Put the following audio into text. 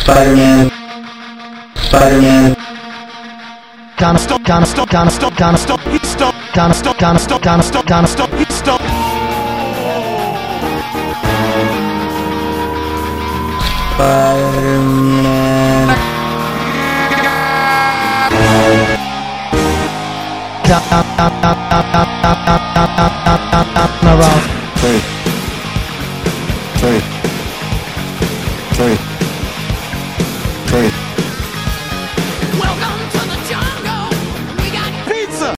Spider-Man, Spider-Man. Kinda stop, kinda stop, kinda stop, kinda stop, stop, kinda stop, kinda stop, kinda stop, kinda stop, stop. Spider-Man. Around. Three.